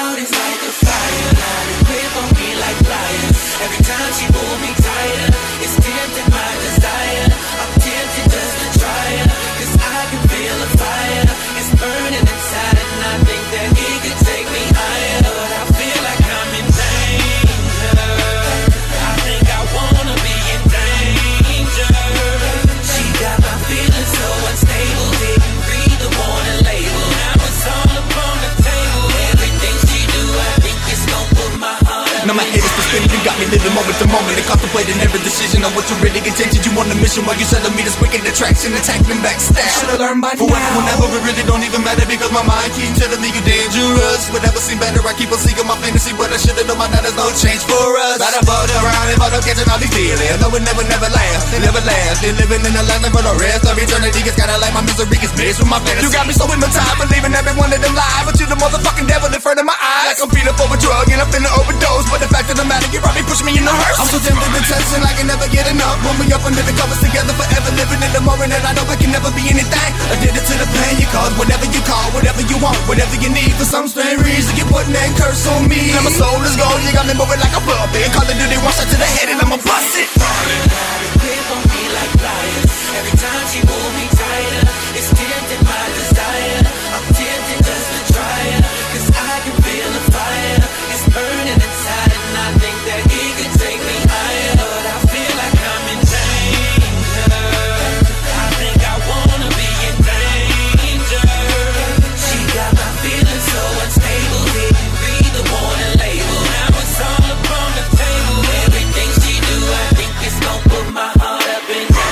out is like a fire. Now they grip on me like pliers. Every time she pull me tighter, it's tempting my desire. I'm tempted just to try her, 'cause I can feel a fire. It's burning inside and I think that it could take me higher. But I feel like I'm in danger. I think I wanna be in danger. She got my feelings so unstable. Didn't read the warning label. Now it's all up on the table. Everything she do, I think it's gon' put my heart up. Now my head is spinning, you got me living moment to moment and contemplating every decision on what you really intention. You on a mission while you selling me this wicked attraction, attacking backstab. Should've learned by now. Forever, whenever, it really don't even matter because my mind keeps telling me you dangerous. Whatever seem better, I keep on seeking my fantasy, but I should've known by now there's no change for us. But I bought around and bought up catching all these feelings. No, it never lasts, they never last. They living in the land for the rest of eternity. It's kinda like my misery gets mixed with my fantasy. You got me so hypnotized, believing every one of them lie, but you the motherfucking devil in front of my eyes. Like I'm feeling for a drug and I'm finna overdose, but the fact of the matter, you probably push me in the hearse. I'm so tempted to touch and I can never get enough. When we up under the covers together forever, living in the moment, and I know it can never be anything. Addicted to the pain you cause, whatever you call, whatever you want, whatever you need. For some strange reason, you're putting that curse on me. Now my soul is gone, you got me moving like a puppet. Call of Duty, one shot to the head and I'ma bust it. Grip on me like pliers. Every time she pull me tighter, it's tempting my desire. I'm tempted just to try her, 'cause I can feel the fire. It's burning inside and I think that it could take me higher. But I feel like I'm in danger. I think I wanna be in danger. She got my feelings so unstable. Didn't read the warning label. Now it's all up on the table. Everything she do, I think it's gon' put my heart up in danger.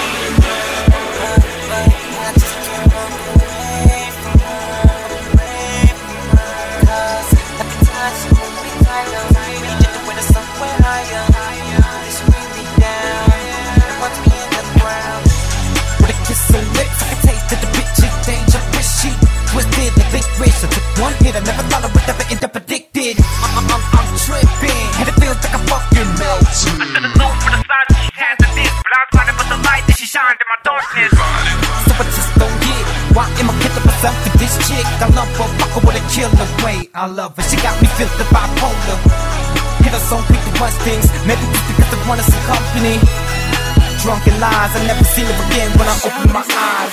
I took one hit, I never thought I would ever end up addicted. I'm tripping, and it feels like I'm fucking melting. I should've known for the sign that she has the this, but I was blinded by the light that she shined in my darkness. So I just don't get why am I killing myself for this chick? I love her, fuck her with a killer way. I love her, she got me feeling bipolar. Hit her song, pick the worst things, maybe just because I wanted some company. Drunken lies, I never see her again when I open my eyes.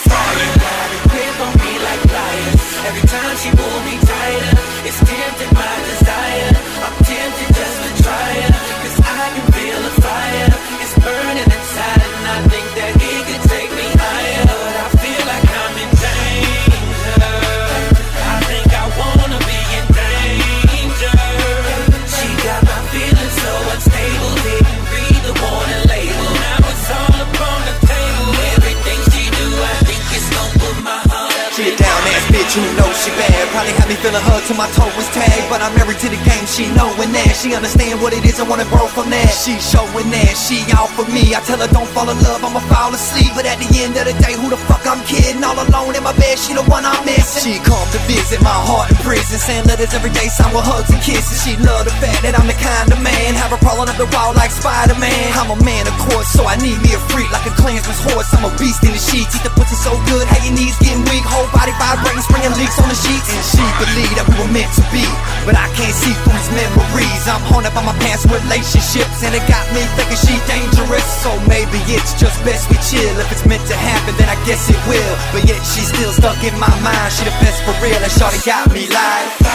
Grip on me like pliers. Every time she pull me tighter, it's tempting my desire. I'm tempted just to try her, 'cause I can feel the fire. It's burning inside and I think that it could take me higher. But I feel like I'm in danger. I think I wanna be in danger. She got my feelings so unstable. Didn't read the warning label. Now it's all up on the table. Everything she do, I think it's gon' put my heart up. She a down ass bitch, you know she bad. Probably had me feeling her till my toe was tagged. But I'm married to the game, she knowing that. She understand what it is, I wanna grow from that. She showing that, she out for me. I tell her don't fall in love, I'ma fall asleep. But at the end of the day, who the fuck I'm kidding? All alone in my bed, she the one I'm missing. She come to visit my heart in prison, send letters every day, signed with hugs and kisses. She love the fact that I'm the kind of man, have her crawling up the wall like Spider-Man. I'm a man of course, so I need me a freak like a Klansman's horse. I'm a beast in the sheets, eat the pussy so good, how your knees getting weak, whole body vibrating, springing leaks on the sheets. And she believed that we were meant to be, but I can't see through these memories. I'm haunted by my past relationships, and it got me thinking she dangerous. So maybe it's just best we chill. If it's meant to happen, then I guess it will. But yet she's still stuck in my mind. She the best for real, and shawty got me like